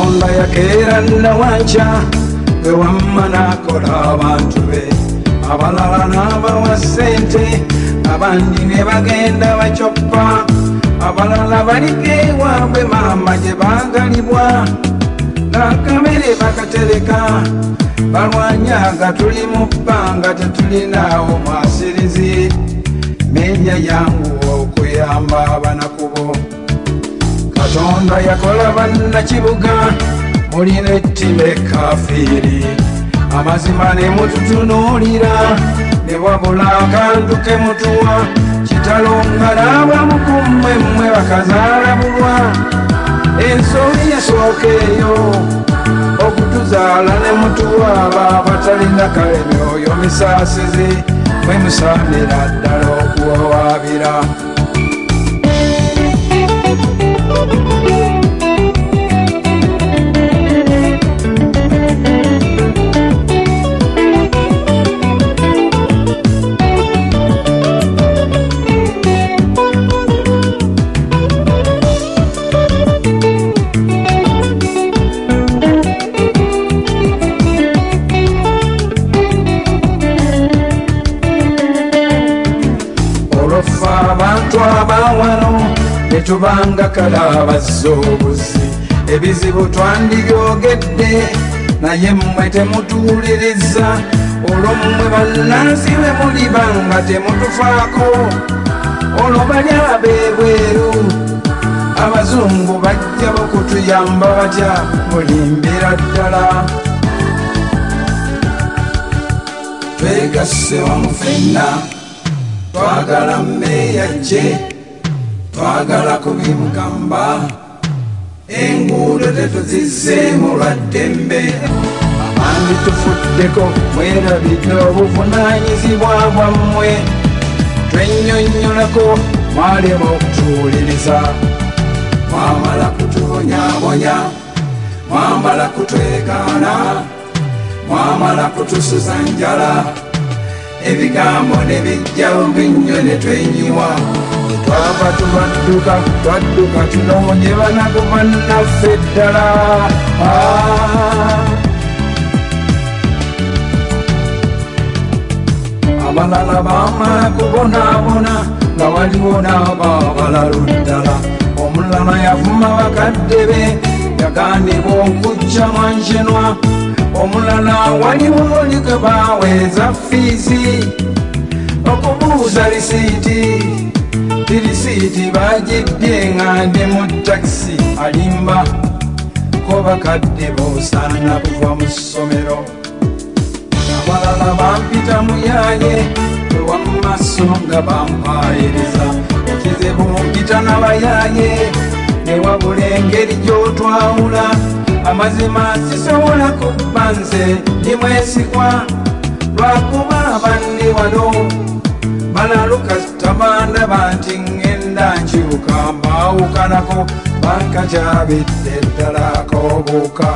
Katonda yakeera nawanca gwe wamma n'akola abantu be abalala n'abawa ssente abandi ne bagenda bacoppa abalala baliko ewaabwe maama gye baagalibwa ng'akamere bakatereka balwanyaga tuli mu bbanga tetulinaawo mwasirizi menya yangu okuyamba abanakubo Katonda yakola bannakibuga mulina ettima ekafiiri amazima ne mututunuulira ne wabula akantu ke mutuwa kitalo nga n'abamu ku mmwe bakazaalabulwa ensoli yasooka eyo okutuzaala ne mutuwa abo abatalina kale myoyo misaasizi mwe musaanira ddala okuwawaabira abantu abawano netubanga kala abazza obuzi ebizibu twandibyogedde naye mmwe temutuwuliriza olwo mmwe bannansi bwe mulibanga temutufaako olwo bali ab'ebweru abazungu bajja bokutuyamba batya mulimbira ddala twegasse wamu ffenna twagala mmeeya gye twagala kubimugamba enguudo tetuzizzeemu lwaddembe abandi tufuddeko mwerabidde obuvunaanyizibwa bwammwe twennyonnyolako mwalema okutuwuliriza mwamala kutubonyaabonya mwamala kutwegaana mwamala kutusuza njala ebigambo ne bijjawo ng'ennyo ne twenyiwa twava twadduka tunoonye banago bannaffe ddala abalala baamala kubonaabona nga waliwo n'ababalalu ddala omulala yavuma bakadde be yagandibwa okujja mwanjenwa omulala waliwo liko baweeza fiizi okubuuza lisiiti bagibbye nga ndi mu takisi alimba ko bakadde boosaana kuva mu ssomero abalala bampita muyaye ewamaaso nga bampaayiriza ekizibu mpita n'abayaye newabula engeri gy'otwawula amazima sisobola kubba nze ndi mwesigwa lwakuba abandi wano balaluka tabandaba nti ŋŋenda nkyuka mbaawukanako bankakyabidde ddala akoobuuka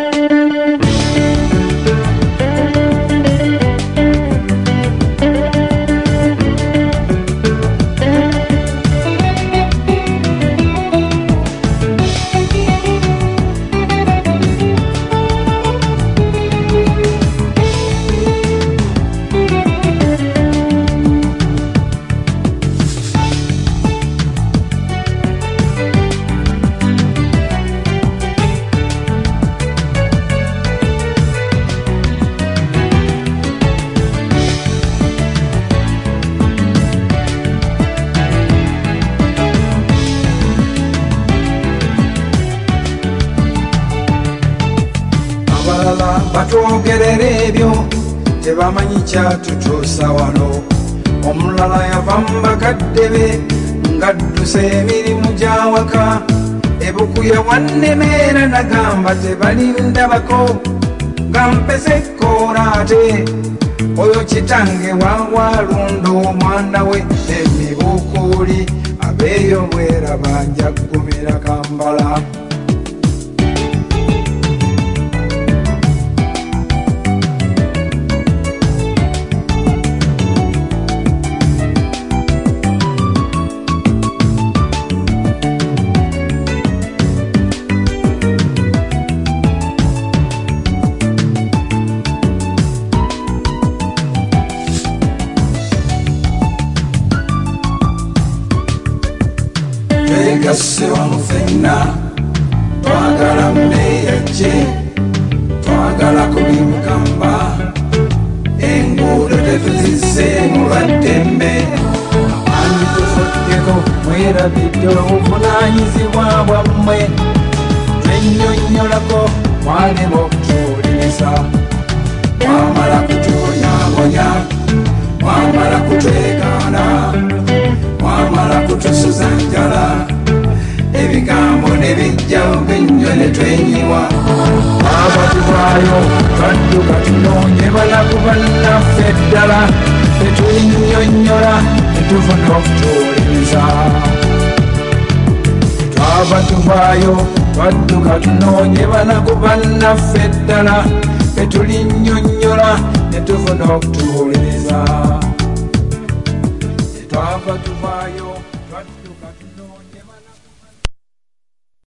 batwogerera ebyo tebamanyi kyatutuusa wano omulala yava mu bakadde be ng'addusa emirimu gy'awaka ebukuya wannemeera nagamba tebalindabako nga mpese ekkoora ate oyo kitange wawalunda omwana we emibukuuli abeeyo bwera banja ggumira Kampala ffenna twagala mmeyajje twagala kubimugamba enguudo tetuzisseemu baddembe abaani tufuddeko mwerabidde obuvunanyizibwa bwammwe twenyonnyolako mwalema okutuwuliriza mwamala kutubonyabonya mwamala kutwegaana mwamala kutusuza njala ebigambo ne bijjawo ng'ennyo ne twenyiwa abatuvaayo badduka tunoonye balagu bannaffe ddala tetulinnyonnyola tetufuna okutuwuliriza twava tuvaayo badduka tunoonye balagu bannaffe ddala tetulinnyonnyola tetufuna okutuwuliriza twava tuvaayo